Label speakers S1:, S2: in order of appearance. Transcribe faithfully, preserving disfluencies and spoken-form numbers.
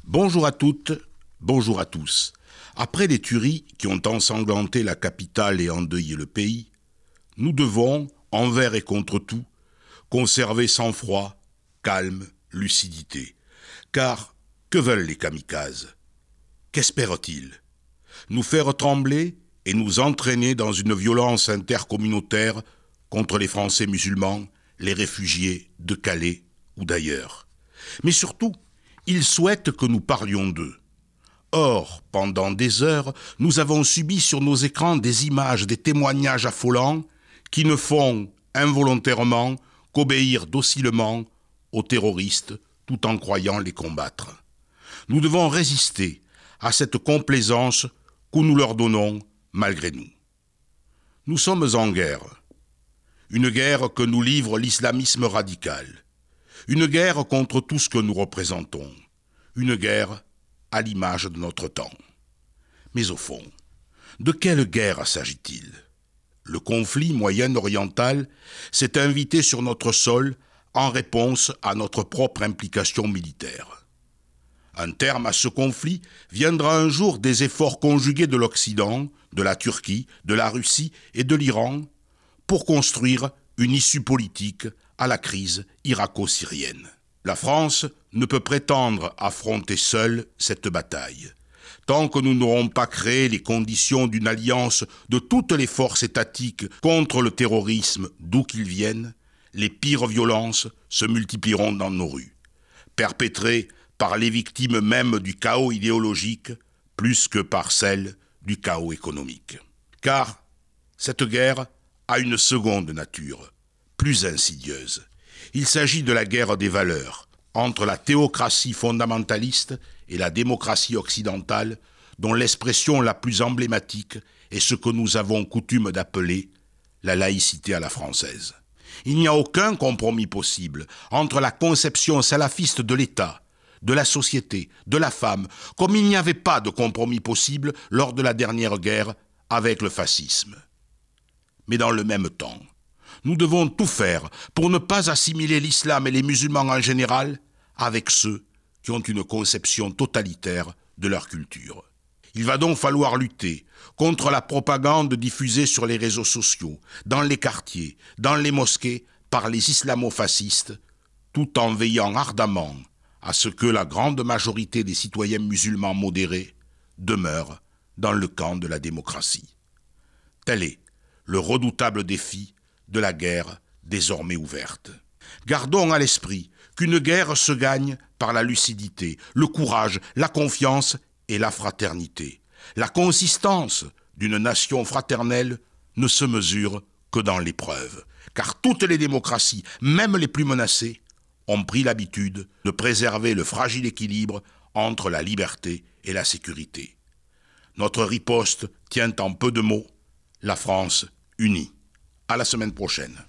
S1: Bonjour à toutes, bonjour à tous. Après les tueries qui ont ensanglanté la capitale et endeuillé le pays, nous devons, envers et contre tout, conserver sang-froid, calme, lucidité. Car que veulent les kamikazes? Qu'espèrent-ils? Nous faire trembler et nous entraîner dans une violence intercommunautaire contre les Français musulmans, les réfugiés de Calais ou d'ailleurs. Mais surtout, ils souhaitent que nous parlions d'eux. Or, pendant des heures, nous avons subi sur nos écrans des images, des témoignages affolants qui ne font involontairement qu'obéir docilement aux terroristes tout en croyant les combattre. Nous devons résister à cette complaisance que nous leur donnons malgré nous. Nous sommes en guerre. Une guerre que nous livre l'islamisme radical. Une guerre contre tout ce que nous représentons. Une guerre à l'image de notre temps. Mais au fond, de quelle guerre s'agit-il? Le conflit moyen-oriental s'est invité sur notre sol en réponse à notre propre implication militaire. Un terme à ce conflit viendra un jour des efforts conjugués de l'Occident, de la Turquie, de la Russie et de l'Iran pour construire une issue politique à la crise irako-syrienne. La France ne peut prétendre affronter seule cette bataille. Tant que nous n'aurons pas créé les conditions d'une alliance de toutes les forces étatiques contre le terrorisme d'où qu'il vienne, les pires violences se multiplieront dans nos rues, perpétrées par les victimes mêmes du chaos idéologique plus que par celles du chaos économique. Car cette guerre a une seconde nature, plus insidieuse. Il s'agit de la guerre des valeurs, entre la théocratie fondamentaliste et la démocratie occidentale, dont l'expression la plus emblématique est ce que nous avons coutume d'appeler la laïcité à la française. Il n'y a aucun compromis possible entre la conception salafiste de l'État, de la société, de la femme, comme il n'y avait pas de compromis possible lors de la dernière guerre avec le fascisme. Mais dans le même temps, nous devons tout faire pour ne pas assimiler l'islam et les musulmans en général avec ceux qui ont une conception totalitaire de leur culture. Il va donc falloir lutter contre la propagande diffusée sur les réseaux sociaux, dans les quartiers, dans les mosquées, par les islamo-fascistes, tout en veillant ardemment à ce que la grande majorité des citoyens musulmans modérés demeurent dans le camp de la démocratie. Tel est le redoutable défi de la guerre désormais ouverte. Gardons à l'esprit qu'une guerre se gagne par la lucidité, le courage, la confiance et la fraternité. La consistance d'une nation fraternelle ne se mesure que dans l'épreuve, car toutes les démocraties, même les plus menacées, ont pris l'habitude de préserver le fragile équilibre entre la liberté et la sécurité. Notre riposte tient en peu de mots la France unie. À la semaine prochaine.